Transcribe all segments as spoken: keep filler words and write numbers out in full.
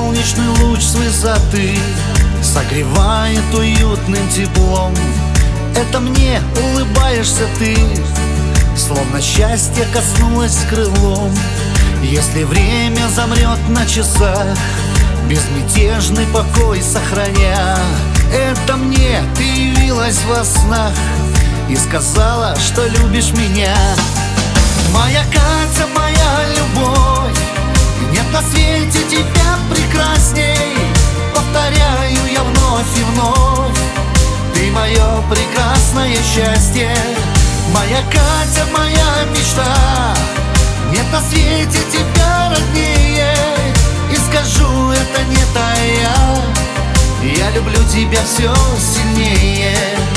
солнечный луч с высоты согревает уютным теплом. Это мне улыбаешься ты, словно счастье коснулось крылом. Если время замрет на часах, безмятежный покой сохраня, это мне ты явилась во снах и сказала, что любишь меня. Моя Катя, моя любовь, нет на свете тебя прекрасней. Повторяю я вновь и вновь, ты мое прекрасное счастье. Моя Катя, моя мечта, нет на свете тебя роднее. И скажу, это не тая, я люблю тебя все сильнее.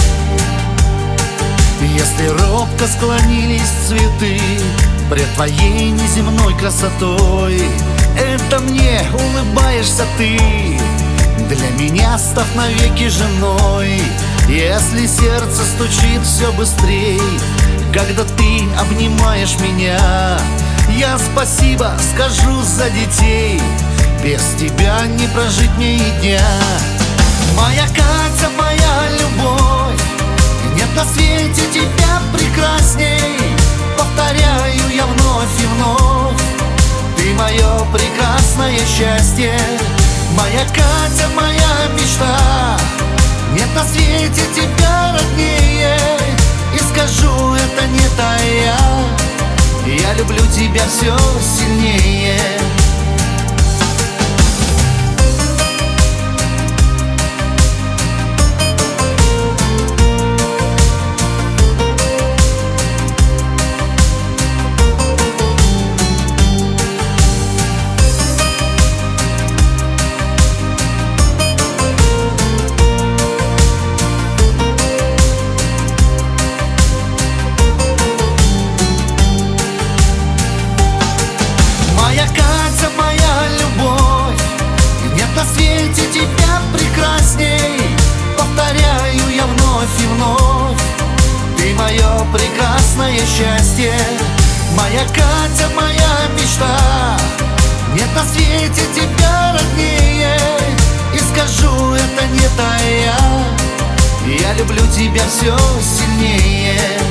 Если робко склонились цветы пред твоей неземной красотой, это мне улыбаешься ты, для меня став навеки женой. Если сердце стучит все быстрей, когда ты обнимаешь меня, я спасибо скажу за детей, без тебя не прожить мне и дня. Моя Катя, моя любовь, нет на свете тебя прекрасней. Повторяю я вновь и вновь, ты мое прекрасное счастье. Моя Катя, моя мечта, нет на свете тебя роднее. И скажу, это не тая, я люблю тебя все сильнее. Моя Катя, моя любовь, нет на свете тебя прекрасней. Повторяю я вновь и вновь, ты мое прекрасное счастье. Моя Катя, моя мечта, нет на свете тебя роднее. И скажу, это не тая, я люблю тебя все сильнее.